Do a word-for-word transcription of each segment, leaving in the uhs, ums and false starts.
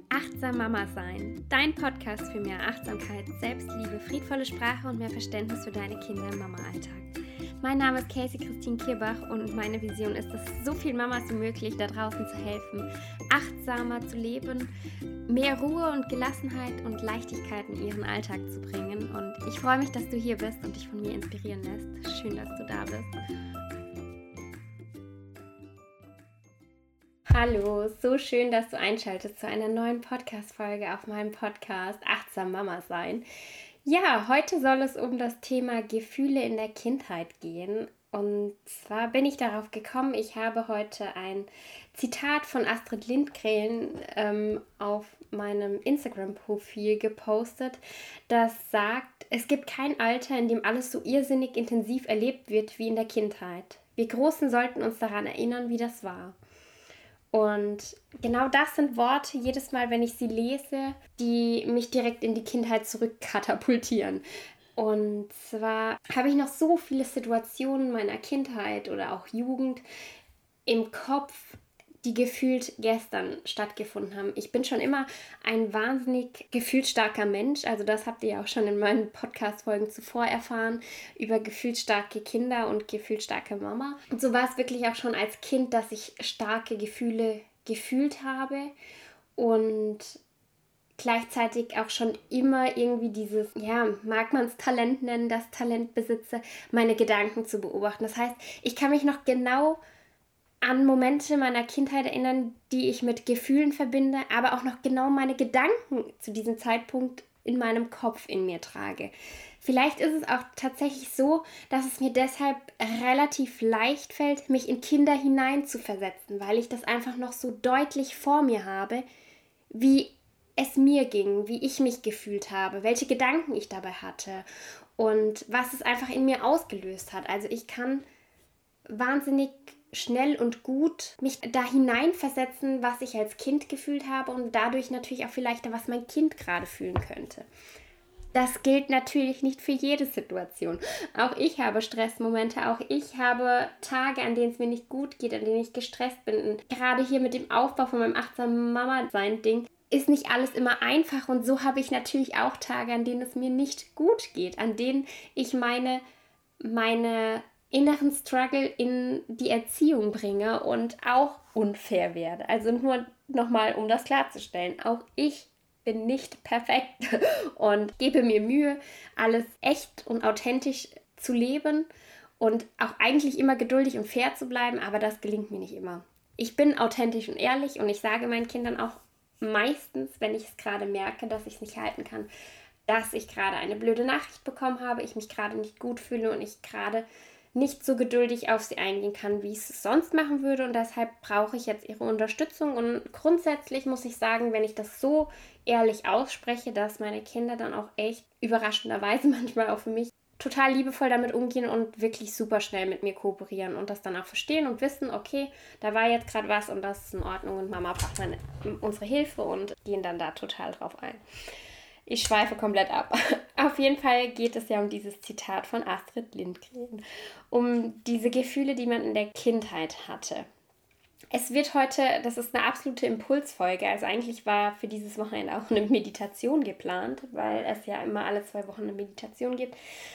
Achtsam Mama sein, dein Podcast für mehr Achtsamkeit, Selbstliebe, friedvolle Sprache und mehr Verständnis für deine Kinder im Mama-Alltag. Mein Name ist Casey Christine Kierbach und meine Vision ist es, so vielen Mamas wie möglich da draußen zu helfen, achtsamer zu leben, mehr Ruhe und Gelassenheit und Leichtigkeit in ihren Alltag zu bringen. Und ich freue mich, dass du hier bist und dich von mir inspirieren lässt. Schön, dass du da bist. Hallo, so schön, dass du einschaltest zu einer neuen Podcast-Folge auf meinem Podcast Achtsam Mama sein. Ja, heute soll es um das Thema Gefühle in der Kindheit gehen. Und zwar bin ich darauf gekommen, ich habe heute ein Zitat von Astrid Lindgren ähm, auf meinem Instagram-Profil gepostet, das sagt: Es gibt kein Alter, in dem alles so irrsinnig intensiv erlebt wird wie in der Kindheit. Wir Großen sollten uns daran erinnern, wie das war. Und genau das sind Worte, jedes Mal, wenn ich sie lese, die mich direkt in die Kindheit zurückkatapultieren. Und zwar habe ich noch so viele Situationen meiner Kindheit oder auch Jugend im Kopf, die gefühlt gestern stattgefunden haben. Ich bin schon immer ein wahnsinnig gefühlsstarker Mensch. Also das habt ihr ja auch schon in meinen Podcast-Folgen zuvor erfahren, über gefühlsstarke Kinder und gefühlsstarke Mama. Und so war es wirklich auch schon als Kind, dass ich starke Gefühle gefühlt habe und gleichzeitig auch schon immer irgendwie dieses, ja, mag man es Talent nennen, das Talent besitze, meine Gedanken zu beobachten. Das heißt, ich kann mich noch genau an Momente meiner Kindheit erinnern, die ich mit Gefühlen verbinde, aber auch noch genau meine Gedanken zu diesem Zeitpunkt in meinem Kopf in mir trage. Vielleicht ist es auch tatsächlich so, dass es mir deshalb relativ leicht fällt, mich in Kinder hineinzuversetzen, weil ich das einfach noch so deutlich vor mir habe, wie es mir ging, wie ich mich gefühlt habe, welche Gedanken ich dabei hatte und was es einfach in mir ausgelöst hat. Also ich kann wahnsinnig schnell und gut mich da hineinversetzen, was ich als Kind gefühlt habe und dadurch natürlich auch vielleicht, was mein Kind gerade fühlen könnte. Das gilt natürlich nicht für jede Situation. Auch ich habe Stressmomente, auch ich habe Tage, an denen es mir nicht gut geht, an denen ich gestresst bin. Und gerade hier mit dem Aufbau von meinem achtsamen Mama-Sein-Ding ist nicht alles immer einfach und so habe ich natürlich auch Tage, an denen es mir nicht gut geht, an denen ich meine, meine inneren Struggle in die Erziehung bringe und auch unfair werde. Also nur nochmal, um das klarzustellen, auch ich bin nicht perfekt und gebe mir Mühe, alles echt und authentisch zu leben und auch eigentlich immer geduldig und fair zu bleiben, aber das gelingt mir nicht immer. Ich bin authentisch und ehrlich und ich sage meinen Kindern auch meistens, wenn ich es gerade merke, dass ich es nicht halten kann, dass ich gerade eine blöde Nachricht bekommen habe, ich mich gerade nicht gut fühle und ich gerade nicht so geduldig auf sie eingehen kann, wie ich es sonst machen würde und deshalb brauche ich jetzt ihre Unterstützung und grundsätzlich muss ich sagen, wenn ich das so ehrlich ausspreche, dass meine Kinder dann auch echt überraschenderweise manchmal auch für mich total liebevoll damit umgehen und wirklich super schnell mit mir kooperieren und das dann auch verstehen und wissen, okay, da war jetzt gerade was und das ist in Ordnung und Mama braucht meine, unsere Hilfe und gehen dann da total drauf ein. Ich schweife komplett ab. Auf jeden Fall geht es ja um dieses Zitat von Astrid Lindgren, um diese Gefühle, die man in der Kindheit hatte. Es wird heute, das ist eine absolute Impulsfolge, also eigentlich war für dieses Wochenende auch eine Meditation geplant, weil es ja immer alle zwei Wochen eine Meditation gibt.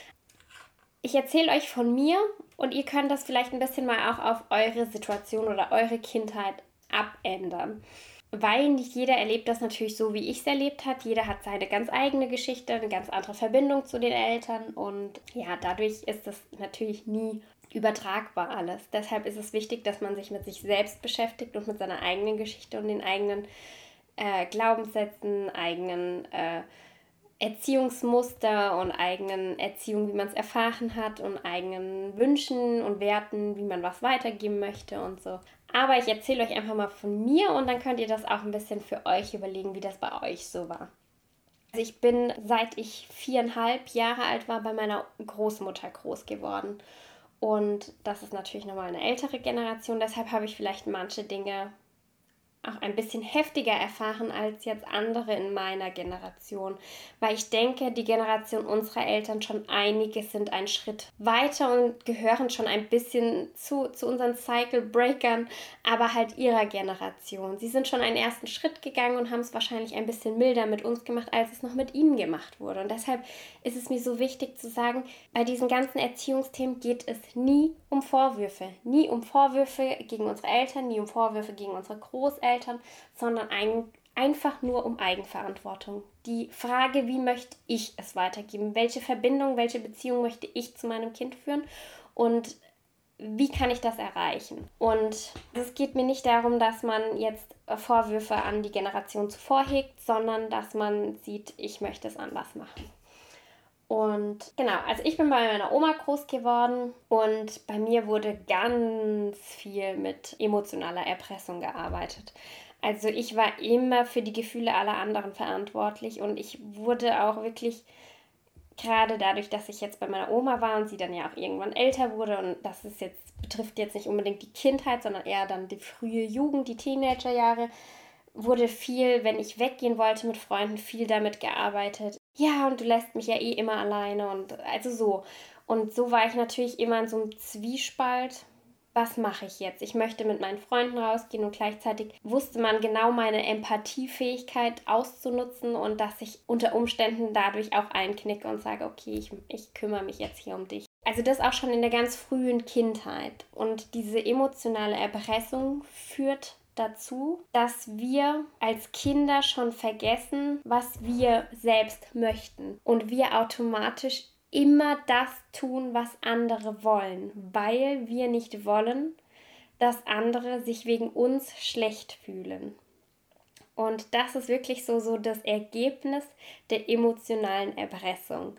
Ich erzähle euch von mir und ihr könnt das vielleicht ein bisschen mal auch auf eure Situation oder eure Kindheit abändern. Weil nicht jeder erlebt das natürlich so, wie ich es erlebt habe. Jeder hat seine ganz eigene Geschichte, eine ganz andere Verbindung zu den Eltern. Und ja, dadurch ist das natürlich nie übertragbar alles. Deshalb ist es wichtig, dass man sich mit sich selbst beschäftigt und mit seiner eigenen Geschichte und den eigenen äh, Glaubenssätzen, eigenen äh, Erziehungsmuster und eigenen Erziehung, wie man es erfahren hat und eigenen Wünschen und Werten, wie man was weitergeben möchte und so. Aber ich erzähle euch einfach mal von mir und dann könnt ihr das auch ein bisschen für euch überlegen, wie das bei euch so war. Also ich bin, seit ich viereinhalb Jahre alt war, bei meiner Großmutter groß geworden. Und das ist natürlich nochmal eine ältere Generation, deshalb habe ich vielleicht manche Dinge auch ein bisschen heftiger erfahren als jetzt andere in meiner Generation, weil ich denke, die Generation unserer Eltern schon einiges sind einen Schritt weiter und gehören schon ein bisschen zu, zu unseren Cycle Breakern, aber halt ihrer Generation. Sie sind schon einen ersten Schritt gegangen und haben es wahrscheinlich ein bisschen milder mit uns gemacht, als es noch mit ihnen gemacht wurde. Und deshalb ist es mir so wichtig zu sagen, bei diesen ganzen Erziehungsthemen geht es nie um Vorwürfe, nie um Vorwürfe gegen unsere Eltern, nie um Vorwürfe gegen unsere Großeltern, sondern ein, einfach nur um Eigenverantwortung. Die Frage, wie möchte ich es weitergeben? Welche Verbindung, welche Beziehung möchte ich zu meinem Kind führen? Und wie kann ich das erreichen? Und es geht mir nicht darum, dass man jetzt Vorwürfe an die Generation zuvor hegt, sondern dass man sieht, ich möchte es anders machen. Und genau, also ich bin bei meiner Oma groß geworden und bei mir wurde ganz viel mit emotionaler Erpressung gearbeitet. Also ich war immer für die Gefühle aller anderen verantwortlich und ich wurde auch wirklich, gerade dadurch, dass ich jetzt bei meiner Oma war und sie dann ja auch irgendwann älter wurde, und das ist jetzt, betrifft jetzt nicht unbedingt die Kindheit, sondern eher dann die frühe Jugend, die Teenagerjahre, wurde viel, wenn ich weggehen wollte mit Freunden, viel damit gearbeitet. Ja, und du lässt mich ja eh immer alleine und also so. Und so war ich natürlich immer in so einem Zwiespalt. Was mache ich jetzt? Ich möchte mit meinen Freunden rausgehen und gleichzeitig wusste man genau meine Empathiefähigkeit auszunutzen und dass ich unter Umständen dadurch auch einknicke und sage, okay, ich, ich kümmere mich jetzt hier um dich. Also das auch schon in der ganz frühen Kindheit. Und diese emotionale Erpressung führt dazu, dass wir als Kinder schon vergessen, was wir selbst möchten und wir automatisch immer das tun, was andere wollen, weil wir nicht wollen, dass andere sich wegen uns schlecht fühlen. Und das ist wirklich so, so das Ergebnis der emotionalen Erpressung.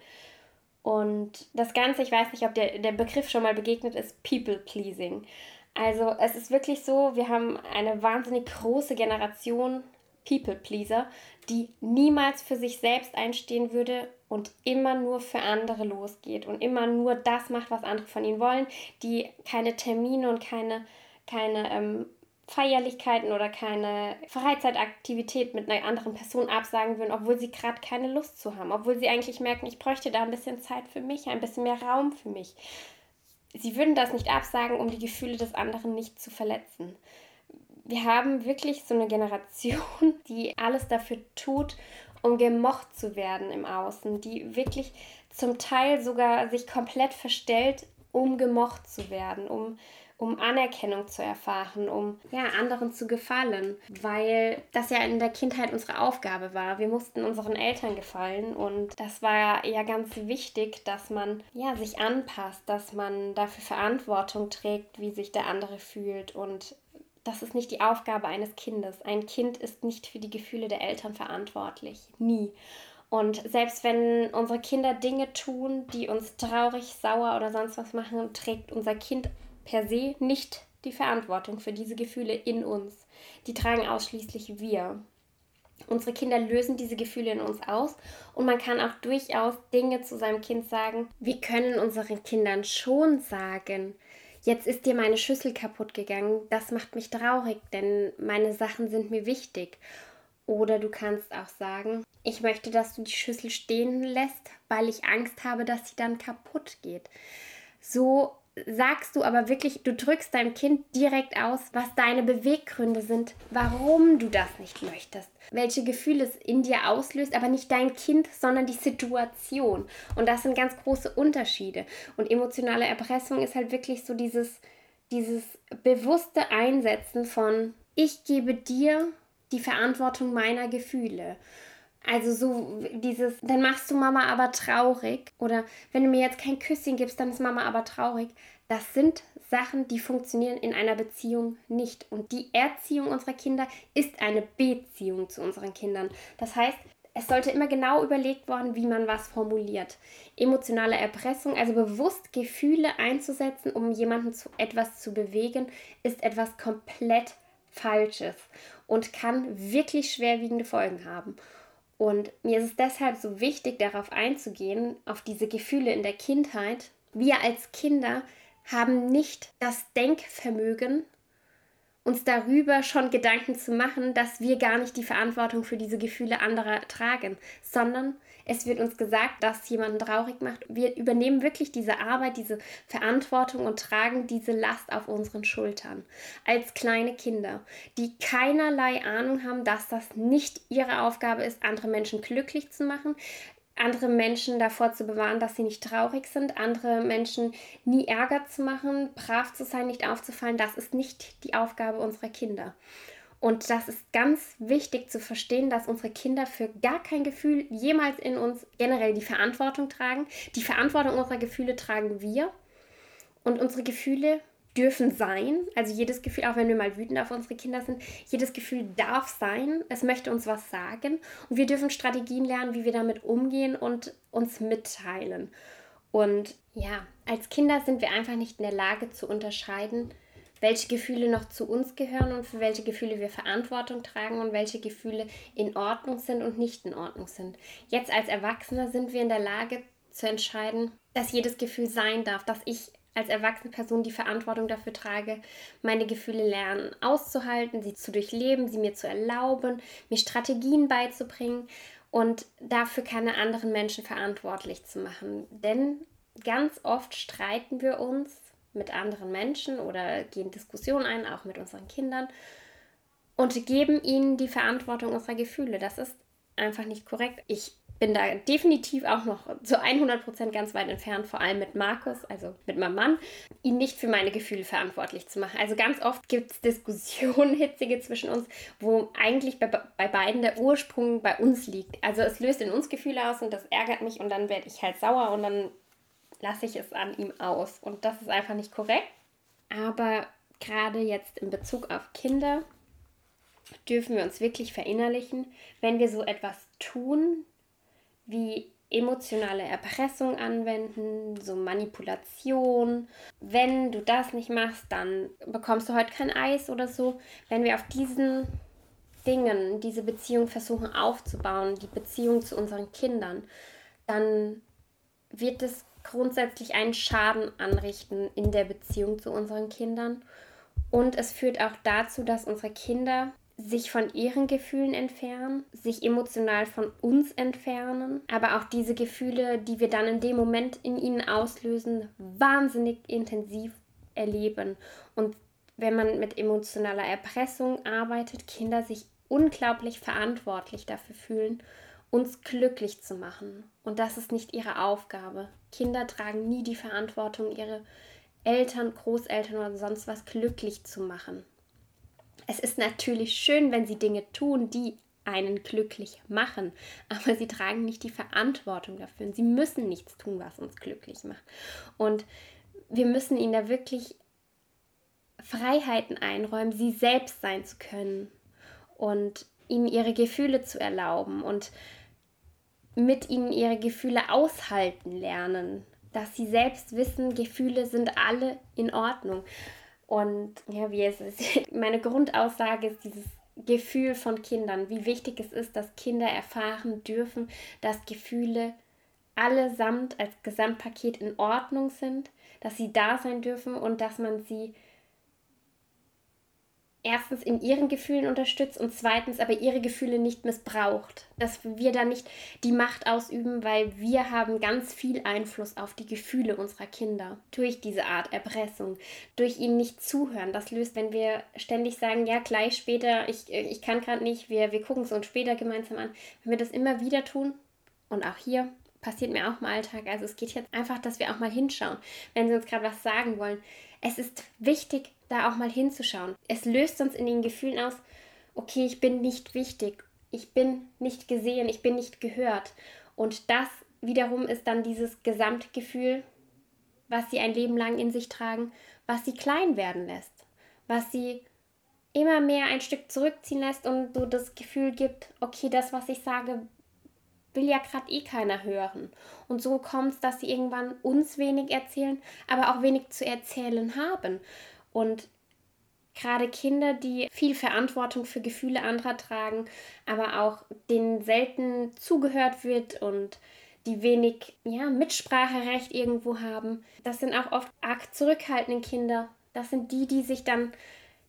Und das Ganze, ich weiß nicht, ob der, der Begriff schon mal begegnet ist, People-Pleasing. Also es ist wirklich so, wir haben eine wahnsinnig große Generation People-Pleaser, die niemals für sich selbst einstehen würde und immer nur für andere losgeht und immer nur das macht, was andere von ihnen wollen, die keine Termine und keine, keine ähm, Feierlichkeiten oder keine Freizeitaktivität mit einer anderen Person absagen würden, obwohl sie gerade keine Lust zu haben, obwohl sie eigentlich merken, ich bräuchte da ein bisschen Zeit für mich, ein bisschen mehr Raum für mich. Sie würden das nicht absagen, um die Gefühle des anderen nicht zu verletzen. Wir haben wirklich so eine Generation, die alles dafür tut, um gemocht zu werden im Außen, die wirklich zum Teil sogar sich komplett verstellt, um gemocht zu werden, um, um Anerkennung zu erfahren, um ja, anderen zu gefallen, weil das ja in der Kindheit unsere Aufgabe war. Wir mussten unseren Eltern gefallen und das war ja ganz wichtig, dass man ja, sich anpasst, dass man dafür Verantwortung trägt, wie sich der andere fühlt, und das ist nicht die Aufgabe eines Kindes. Ein Kind ist nicht für die Gefühle der Eltern verantwortlich. Nie. Und selbst wenn unsere Kinder Dinge tun, die uns traurig, sauer oder sonst was machen, trägt unser Kind per se nicht die Verantwortung für diese Gefühle in uns. Die tragen ausschließlich wir. Unsere Kinder lösen diese Gefühle in uns aus und man kann auch durchaus Dinge zu seinem Kind sagen. Wir können unseren Kindern schon sagen, jetzt ist dir meine Schüssel kaputt gegangen, das macht mich traurig, denn meine Sachen sind mir wichtig. Oder du kannst auch sagen, ich möchte, dass du die Schüssel stehen lässt, weil ich Angst habe, dass sie dann kaputt geht. So sagst du aber wirklich, du drückst deinem Kind direkt aus, was deine Beweggründe sind, warum du das nicht möchtest, welche Gefühle es in dir auslöst, aber nicht dein Kind, sondern die Situation. Und das sind ganz große Unterschiede. Und emotionale Erpressung ist halt wirklich so dieses, dieses bewusste Einsetzen von, ich gebe dir die Verantwortung meiner Gefühle. Also so dieses, dann machst du Mama aber traurig, oder wenn du mir jetzt kein Küsschen gibst, dann ist Mama aber traurig. Das sind Sachen, die funktionieren in einer Beziehung nicht. Und die Erziehung unserer Kinder ist eine Beziehung zu unseren Kindern. Das heißt, es sollte immer genau überlegt worden, wie man was formuliert. Emotionale Erpressung, also bewusst Gefühle einzusetzen, um jemanden zu etwas zu bewegen, ist etwas komplett Falsches und kann wirklich schwerwiegende Folgen haben. Und mir ist es deshalb so wichtig, darauf einzugehen, auf diese Gefühle in der Kindheit. Wir als Kinder haben nicht das Denkvermögen uns darüber schon Gedanken zu machen, dass wir gar nicht die Verantwortung für diese Gefühle anderer tragen, sondern es wird uns gesagt, dass jemanden traurig macht. Wir übernehmen wirklich diese Arbeit, diese Verantwortung und tragen diese Last auf unseren Schultern. Als kleine Kinder, die keinerlei Ahnung haben, dass das nicht ihre Aufgabe ist, andere Menschen glücklich zu machen, andere Menschen davor zu bewahren, dass sie nicht traurig sind, andere Menschen nie Ärger zu machen, brav zu sein, nicht aufzufallen. Das ist nicht die Aufgabe unserer Kinder. Und das ist ganz wichtig zu verstehen, dass unsere Kinder für gar kein Gefühl jemals in uns generell die Verantwortung tragen. Die Verantwortung unserer Gefühle tragen wir. Und unsere Gefühle dürfen sein. Also jedes Gefühl, auch wenn wir mal wütend auf unsere Kinder sind, jedes Gefühl darf sein. Es möchte uns was sagen. Und wir dürfen Strategien lernen, wie wir damit umgehen und uns mitteilen. Und ja, als Kinder sind wir einfach nicht in der Lage zu unterscheiden, welche Gefühle noch zu uns gehören und für welche Gefühle wir Verantwortung tragen und welche Gefühle in Ordnung sind und nicht in Ordnung sind. Jetzt als Erwachsene sind wir in der Lage zu entscheiden, dass jedes Gefühl sein darf, dass ich als erwachsene Person die Verantwortung dafür trage, meine Gefühle lernen auszuhalten, sie zu durchleben, sie mir zu erlauben, mir Strategien beizubringen und dafür keine anderen Menschen verantwortlich zu machen. Denn ganz oft streiten wir uns mit anderen Menschen oder gehen Diskussionen ein, auch mit unseren Kindern und geben ihnen die Verantwortung unserer Gefühle. Das ist einfach nicht korrekt. Ich bin da definitiv auch noch zu hundert Prozent ganz weit entfernt, vor allem mit Markus, also mit meinem Mann, ihn nicht für meine Gefühle verantwortlich zu machen. Also ganz oft gibt es Diskussionen, hitzige zwischen uns, wo eigentlich bei, bei beiden der Ursprung bei uns liegt. Also es löst in uns Gefühle aus und das ärgert mich und dann werde ich halt sauer und dann lasse ich es an ihm aus. Und das ist einfach nicht korrekt. Aber gerade jetzt in Bezug auf Kinder dürfen wir uns wirklich verinnerlichen, wenn wir so etwas tun, wie emotionale Erpressung anwenden, so Manipulation. Wenn du das nicht machst, dann bekommst du heute kein Eis oder so. Wenn wir auf diesen Dingen, diese Beziehung versuchen aufzubauen, die Beziehung zu unseren Kindern, dann wird es grundsätzlich einen Schaden anrichten in der Beziehung zu unseren Kindern. Und es führt auch dazu, dass unsere Kinder sich von ihren Gefühlen entfernen, sich emotional von uns entfernen, aber auch diese Gefühle, die wir dann in dem Moment in ihnen auslösen, wahnsinnig intensiv erleben. Und wenn man mit emotionaler Erpressung arbeitet, Kinder sich unglaublich verantwortlich dafür fühlen, uns glücklich zu machen. Und das ist nicht ihre Aufgabe. Kinder tragen nie die Verantwortung, ihre Eltern, Großeltern oder sonst was glücklich zu machen. Es ist natürlich schön, wenn sie Dinge tun, die einen glücklich machen, aber sie tragen nicht die Verantwortung dafür. Und sie müssen nichts tun, was uns glücklich macht. Und wir müssen ihnen da wirklich Freiheiten einräumen, sie selbst sein zu können und ihnen ihre Gefühle zu erlauben und mit ihnen ihre Gefühle aushalten lernen, dass sie selbst wissen, Gefühle sind alle in Ordnung. Und ja, wie es ist, meine Grundaussage ist dieses Gefühl von Kindern, wie wichtig es ist, dass Kinder erfahren dürfen, dass Gefühle allesamt als Gesamtpaket in Ordnung sind, dass sie da sein dürfen und dass man sie erstens in ihren Gefühlen unterstützt und zweitens aber ihre Gefühle nicht missbraucht. Dass wir da nicht die Macht ausüben, weil wir haben ganz viel Einfluss auf die Gefühle unserer Kinder durch diese Art Erpressung, durch ihnen nicht zuhören. Das löst, wenn wir ständig sagen, ja gleich später, ich, ich kann gerade nicht, wir, wir gucken es uns später gemeinsam an. Wenn wir das immer wieder tun und auch hier passiert mir auch im Alltag, also es geht jetzt einfach, dass wir auch mal hinschauen, wenn sie uns gerade was sagen wollen. Es ist wichtig, da auch mal hinzuschauen. Es löst uns in den Gefühlen aus, okay, ich bin nicht wichtig, ich bin nicht gesehen, ich bin nicht gehört. Und das wiederum ist dann dieses Gesamtgefühl, was sie ein Leben lang in sich tragen, was sie klein werden lässt, was sie immer mehr ein Stück zurückziehen lässt und so das Gefühl gibt, okay, das, was ich sage, will ja gerade eh keiner hören. Und so kommt es, dass sie irgendwann uns wenig erzählen, aber auch wenig zu erzählen haben. Und gerade Kinder, die viel Verantwortung für Gefühle anderer tragen, aber auch denen selten zugehört wird und die wenig ja, Mitspracherecht irgendwo haben, das sind auch oft arg zurückhaltende Kinder. Das sind die, die sich dann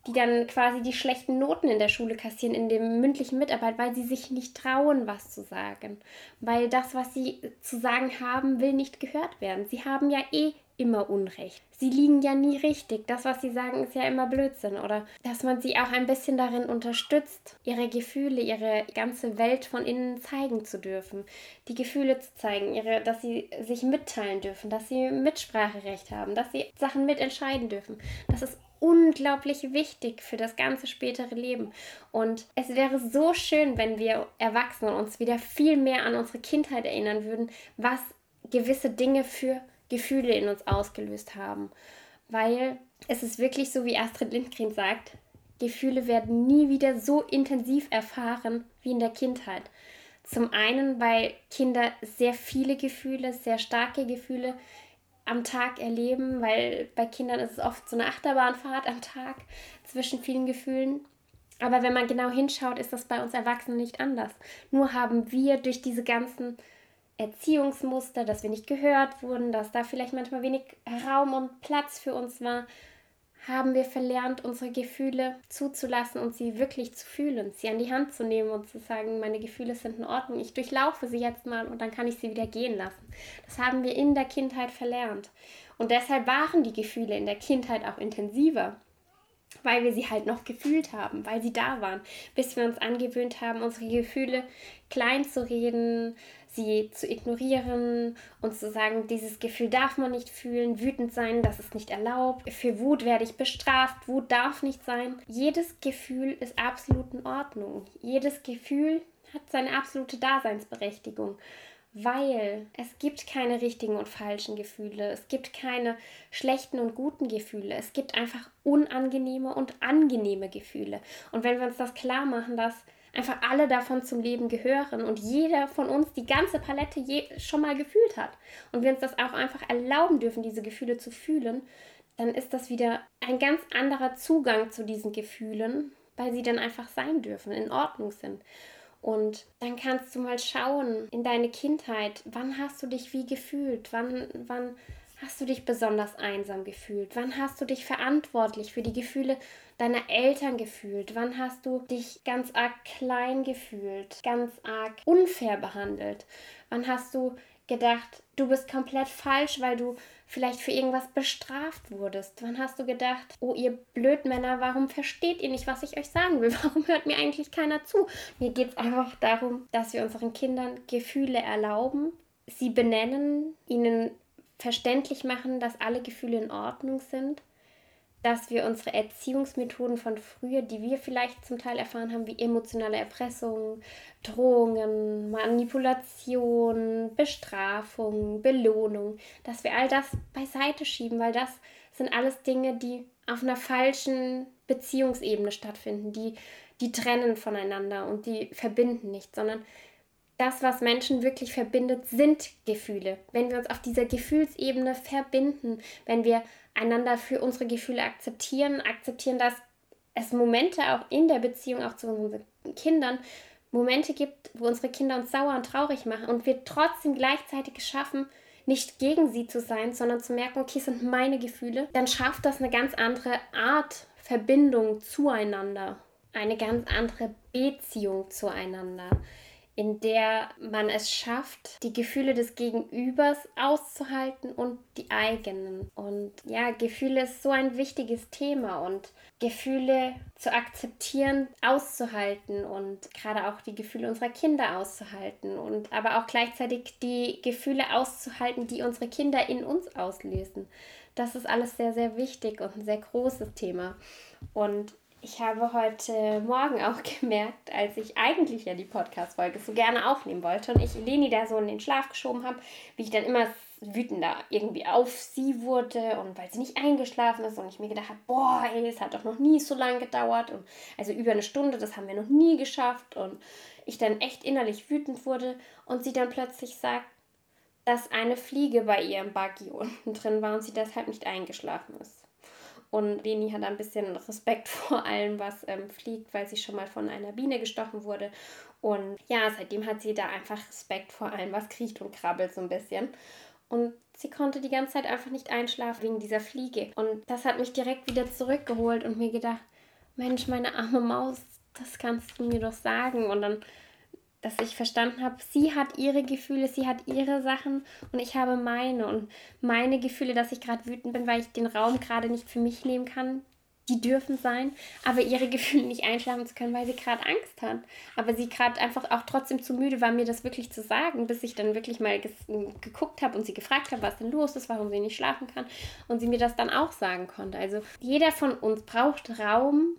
die dann quasi die schlechten Noten in der Schule kassieren, in der mündlichen Mitarbeit, weil sie sich nicht trauen, was zu sagen. Weil das, was sie zu sagen haben, will nicht gehört werden. Sie haben ja eh immer Unrecht. Sie liegen ja nie richtig. Das, was sie sagen, ist ja immer Blödsinn. Oder dass man sie auch ein bisschen darin unterstützt, ihre Gefühle, ihre ganze Welt von innen zeigen zu dürfen. Die Gefühle zu zeigen, ihre, dass sie sich mitteilen dürfen, dass sie Mitspracherecht haben, dass sie Sachen mitentscheiden dürfen. Das ist unglaublich wichtig für das ganze spätere Leben. Und es wäre so schön, wenn wir Erwachsenen uns wieder viel mehr an unsere Kindheit erinnern würden, was gewisse Dinge für Gefühle in uns ausgelöst haben. Weil es ist wirklich so, wie Astrid Lindgren sagt, Gefühle werden nie wieder so intensiv erfahren wie in der Kindheit. Zum einen, weil Kinder sehr viele Gefühle, sehr starke Gefühle am Tag erleben, weil bei Kindern ist es oft so eine Achterbahnfahrt am Tag zwischen vielen Gefühlen. Aber wenn man genau hinschaut, ist das bei uns Erwachsenen nicht anders. Nur haben wir durch diese ganzen Erziehungsmuster, dass wir nicht gehört wurden, dass da vielleicht manchmal wenig Raum und Platz für uns war, haben wir verlernt, unsere Gefühle zuzulassen und sie wirklich zu fühlen, sie an die Hand zu nehmen und zu sagen, meine Gefühle sind in Ordnung, ich durchlaufe sie jetzt mal und dann kann ich sie wieder gehen lassen. Das haben wir in der Kindheit verlernt. Und deshalb waren die Gefühle in der Kindheit auch intensiver, weil wir sie halt noch gefühlt haben, weil sie da waren, bis wir uns angewöhnt haben, unsere Gefühle klein zu reden, sie zu ignorieren und zu sagen, dieses Gefühl darf man nicht fühlen, wütend sein, das ist nicht erlaubt, für Wut werde ich bestraft, Wut darf nicht sein. Jedes Gefühl ist absolut in Ordnung. Jedes Gefühl hat seine absolute Daseinsberechtigung, weil es gibt keine richtigen und falschen Gefühle, es gibt keine schlechten und guten Gefühle, es gibt einfach unangenehme und angenehme Gefühle. Und wenn wir uns das klar machen, dass einfach alle davon zum Leben gehören und jeder von uns die ganze Palette je, schon mal gefühlt hat und wir uns das auch einfach erlauben dürfen, diese Gefühle zu fühlen, dann ist das wieder ein ganz anderer Zugang zu diesen Gefühlen, weil sie dann einfach sein dürfen, in Ordnung sind. Und dann kannst du mal schauen in deine Kindheit, wann hast du dich wie gefühlt, wann, wann hast du dich besonders einsam gefühlt, wann hast du dich verantwortlich für die Gefühle deiner Eltern gefühlt, wann hast du dich ganz arg klein gefühlt, ganz arg unfair behandelt, wann hast du gedacht, du bist komplett falsch, weil du vielleicht für irgendwas bestraft wurdest. Wann hast du gedacht, oh ihr Blödmänner, warum versteht ihr nicht, was ich euch sagen will? Warum hört mir eigentlich keiner zu? Mir geht es einfach darum, dass wir unseren Kindern Gefühle erlauben, sie benennen, ihnen verständlich machen, dass alle Gefühle in Ordnung sind, dass wir unsere Erziehungsmethoden von früher, die wir vielleicht zum Teil erfahren haben, wie emotionale Erpressung, Drohungen, Manipulation, Bestrafung, Belohnung, dass wir all das beiseite schieben, weil das sind alles Dinge, die auf einer falschen Beziehungsebene stattfinden, die, die trennen voneinander und die verbinden nicht, sondern das, was Menschen wirklich verbindet, sind Gefühle. Wenn wir uns auf dieser Gefühlsebene verbinden, wenn wir einander für unsere Gefühle akzeptieren, akzeptieren, dass es Momente auch in der Beziehung, auch zu unseren Kindern, Momente gibt, wo unsere Kinder uns sauer und traurig machen und wir trotzdem gleichzeitig es schaffen, nicht gegen sie zu sein, sondern zu merken, okay, es sind meine Gefühle, dann schafft das eine ganz andere Art Verbindung zueinander, eine ganz andere Beziehung zueinander, in der man es schafft, die Gefühle des Gegenübers auszuhalten und die eigenen. Und ja, Gefühle ist so ein wichtiges Thema und Gefühle zu akzeptieren, auszuhalten und gerade auch die Gefühle unserer Kinder auszuhalten und aber auch gleichzeitig die Gefühle auszuhalten, die unsere Kinder in uns auslösen. Das ist alles sehr, sehr wichtig und ein sehr großes Thema. Und ich habe heute Morgen auch gemerkt, als ich eigentlich ja die Podcast-Folge so gerne aufnehmen wollte und ich Leni da so in den Schlaf geschoben habe, wie ich dann immer wütender irgendwie auf sie wurde und weil sie nicht eingeschlafen ist und ich mir gedacht habe, boah, ey, es hat doch noch nie so lange gedauert und also über eine Stunde, das haben wir noch nie geschafft und ich dann echt innerlich wütend wurde und sie dann plötzlich sagt, dass eine Fliege bei ihr im Buggy unten drin war und sie deshalb nicht eingeschlafen ist. Und Leni hat ein bisschen Respekt vor allem, was ähm, fliegt, weil sie schon mal von einer Biene gestochen wurde. Und ja, seitdem hat sie da einfach Respekt vor allem, was kriecht und krabbelt so ein bisschen. Und sie konnte die ganze Zeit einfach nicht einschlafen wegen dieser Fliege. Und das hat mich direkt wieder zurückgeholt und mir gedacht, Mensch, meine arme Maus, das kannst du mir doch sagen. Und dann, dass ich verstanden habe, sie hat ihre Gefühle, sie hat ihre Sachen und ich habe meine. Und meine Gefühle, dass ich gerade wütend bin, weil ich den Raum gerade nicht für mich nehmen kann, die dürfen sein, aber ihre Gefühle nicht einschlafen zu können, weil sie gerade Angst hat. Aber sie gerade einfach auch trotzdem zu müde war, mir das wirklich zu sagen, bis ich dann wirklich mal ges- geguckt habe und sie gefragt habe, was denn los ist, warum sie nicht schlafen kann und sie mir das dann auch sagen konnte. Also jeder von uns braucht Raum,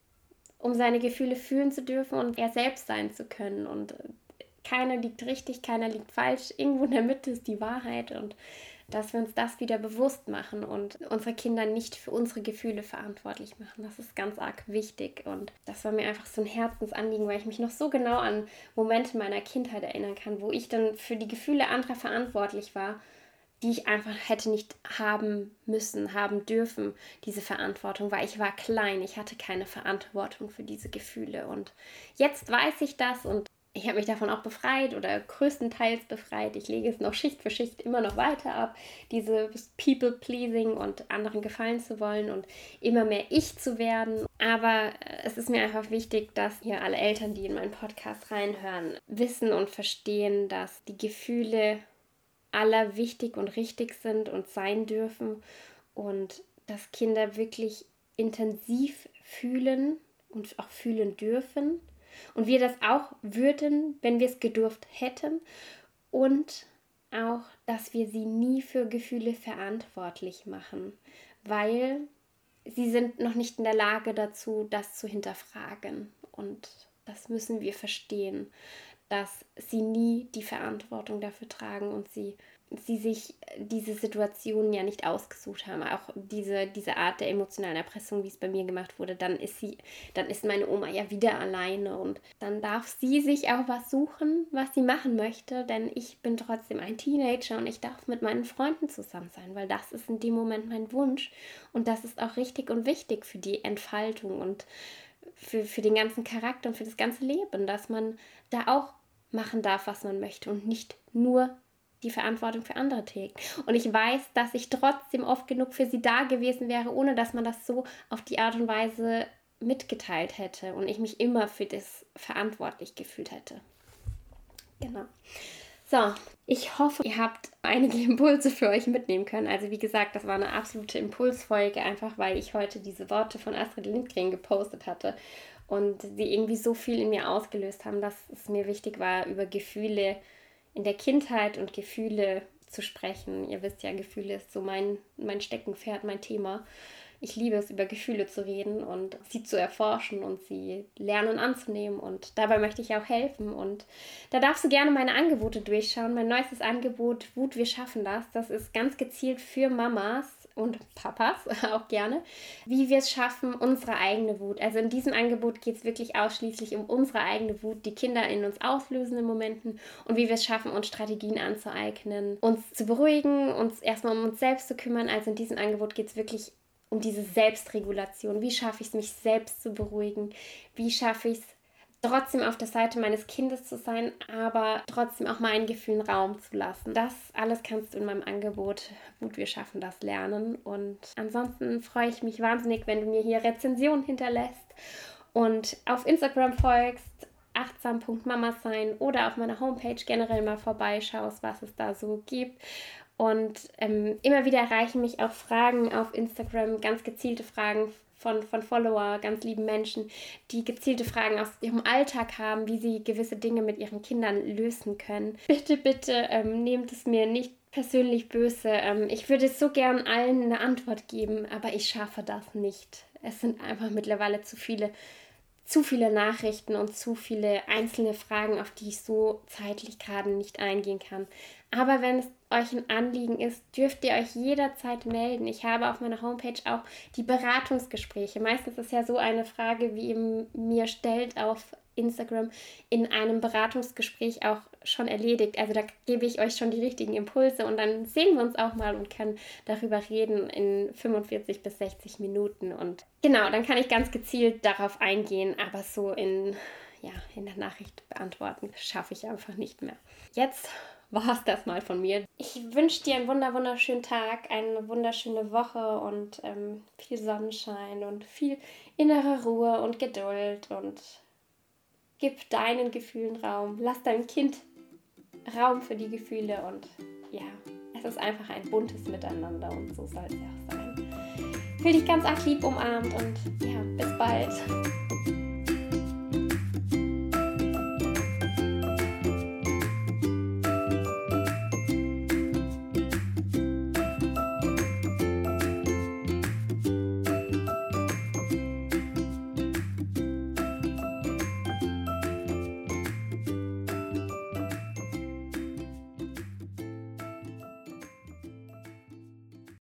um seine Gefühle fühlen zu dürfen und er selbst sein zu können. Und keiner liegt richtig, keiner liegt falsch. Irgendwo in der Mitte ist die Wahrheit und dass wir uns das wieder bewusst machen und unsere Kinder nicht für unsere Gefühle verantwortlich machen. Das ist ganz arg wichtig und das war mir einfach so ein Herzensanliegen, weil ich mich noch so genau an Momente meiner Kindheit erinnern kann, wo ich dann für die Gefühle anderer verantwortlich war, die ich einfach hätte nicht haben müssen, haben dürfen, diese Verantwortung, weil ich war klein, ich hatte keine Verantwortung für diese Gefühle und jetzt weiß ich das und ich habe mich davon auch befreit oder größtenteils befreit. Ich lege es noch Schicht für Schicht immer noch weiter ab, dieses People-Pleasing und anderen gefallen zu wollen und immer mehr ich zu werden. Aber es ist mir einfach wichtig, dass hier alle Eltern, die in meinen Podcast reinhören, wissen und verstehen, dass die Gefühle aller wichtig und richtig sind und sein dürfen und dass Kinder wirklich intensiv fühlen und auch fühlen dürfen. Und wir das auch würden, wenn wir es gedurft hätten. Und auch, dass wir sie nie für Gefühle verantwortlich machen, weil sie sind noch nicht in der Lage dazu, das zu hinterfragen. Und das müssen wir verstehen, dass sie nie die Verantwortung dafür tragen und sie sie sich diese Situationen ja nicht ausgesucht haben, auch diese, diese Art der emotionalen Erpressung, wie es bei mir gemacht wurde, dann ist sie, dann ist meine Oma ja wieder alleine und dann darf sie sich auch was suchen, was sie machen möchte, denn ich bin trotzdem ein Teenager und ich darf mit meinen Freunden zusammen sein, weil das ist in dem Moment mein Wunsch und das ist auch richtig und wichtig für die Entfaltung und für, für den ganzen Charakter und für das ganze Leben, dass man da auch machen darf, was man möchte und nicht nur die Verantwortung für andere trägt. Und ich weiß, dass ich trotzdem oft genug für sie da gewesen wäre, ohne dass man das so auf die Art und Weise mitgeteilt hätte und ich mich immer für das verantwortlich gefühlt hätte. Genau. So, ich hoffe, ihr habt einige Impulse für euch mitnehmen können. Also wie gesagt, das war eine absolute Impulsfolge, einfach weil ich heute diese Worte von Astrid Lindgren gepostet hatte und sie irgendwie so viel in mir ausgelöst haben, dass es mir wichtig war, über Gefühle in der Kindheit und Gefühle zu sprechen. Ihr wisst ja, Gefühle ist so mein, mein Steckenpferd, mein Thema. Ich liebe es, über Gefühle zu reden und sie zu erforschen und sie lernen anzunehmen. Und dabei möchte ich auch helfen. Und da darfst du gerne meine Angebote durchschauen. Mein neuestes Angebot, Wut, wir schaffen das. Das ist ganz gezielt für Mamas und Papas auch gerne, wie wir es schaffen, unsere eigene Wut. Also in diesem Angebot geht es wirklich ausschließlich um unsere eigene Wut, die Kinder in uns auslösenden Momenten und wie wir es schaffen, uns Strategien anzueignen, uns zu beruhigen, uns erstmal um uns selbst zu kümmern. Also in diesem Angebot geht es wirklich um diese Selbstregulation. Wie schaffe ich es, mich selbst zu beruhigen? Wie schaffe ich es, trotzdem auf der Seite meines Kindes zu sein, aber trotzdem auch meinen Gefühlen Raum zu lassen. Das alles kannst du in meinem Angebot Wut, wir schaffen das lernen. Und ansonsten freue ich mich wahnsinnig, wenn du mir hier Rezensionen hinterlässt und auf Instagram folgst, achtsam punkt mama sein oder auf meiner Homepage generell mal vorbeischaust, was es da so gibt. Und ähm, immer wieder erreichen mich auch Fragen auf Instagram, ganz gezielte Fragen von, von Follower, ganz lieben Menschen, die gezielte Fragen aus ihrem Alltag haben, wie sie gewisse Dinge mit ihren Kindern lösen können. Bitte, bitte ähm, nehmt es mir nicht persönlich böse. Ähm, ich würde so gern allen eine Antwort geben, aber ich schaffe das nicht. Es sind einfach mittlerweile zu viele zu viele Nachrichten und zu viele einzelne Fragen, auf die ich so zeitlich gerade nicht eingehen kann. Aber wenn es euch ein Anliegen ist, dürft ihr euch jederzeit melden. Ich habe auf meiner Homepage auch die Beratungsgespräche. Meistens ist ja so eine Frage, wie ihr mir stellt auf Instagram, in einem Beratungsgespräch auch schon erledigt. Also da gebe ich euch schon die richtigen Impulse und dann sehen wir uns auch mal und können darüber reden in fünfundvierzig bis sechzig Minuten. Und genau, dann kann ich ganz gezielt darauf eingehen, aber so in, ja, in der Nachricht beantworten schaffe ich einfach nicht mehr. Jetzt war es das mal von mir. Ich wünsche dir einen wunder wunderschönen Tag, eine wunderschöne Woche und ähm, viel Sonnenschein und viel innere Ruhe und Geduld und gib deinen Gefühlen Raum. Lass deinem Kind Raum für die Gefühle und ja, es ist einfach ein buntes Miteinander und so soll es ja auch sein. Ich will dich ganz arg lieb umarmt und ja, bis bald.